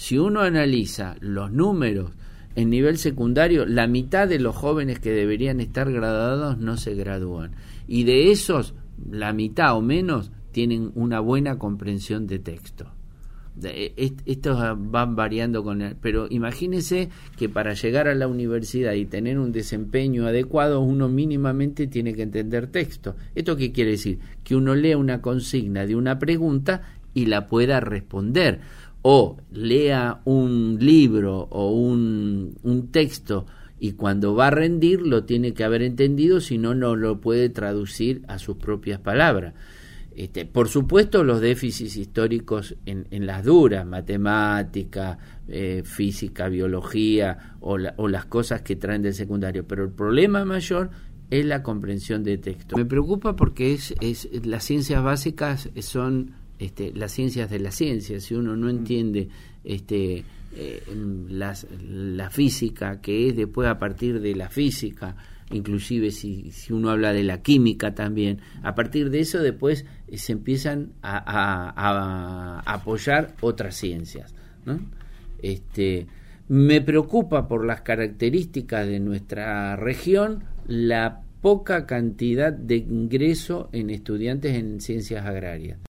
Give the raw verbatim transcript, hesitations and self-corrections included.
Si uno analiza los números en nivel secundario, la mitad de los jóvenes que deberían estar graduados no se gradúan. Y de esos, la mitad o menos tienen una buena comprensión de texto. Estos van variando con el, pero imagínense que para llegar a la universidad y tener un desempeño adecuado, uno mínimamente tiene que entender texto. ¿Esto qué quiere decir? Que uno lea una consigna de una pregunta y la pueda responder, o lea un libro o un, un texto y cuando va a rendir lo tiene que haber entendido, si no, no lo puede traducir a sus propias palabras. Este, por supuesto, los déficits históricos en, en las duras, matemática, eh, física, biología o, la, o las cosas que traen del secundario, pero el problema mayor es la comprensión de texto. Me preocupa porque es, es las ciencias básicas son este, las ciencias de la ciencia. Si uno no entiende este, eh, las, la física, que es después a partir de la física, inclusive si, si uno habla de la química también, a partir de eso después eh, se empiezan a, a, a, a apoyar otras ciencias, ¿no? Este, me preocupa por las características de nuestra región la poca cantidad de ingreso en estudiantes en ciencias agrarias.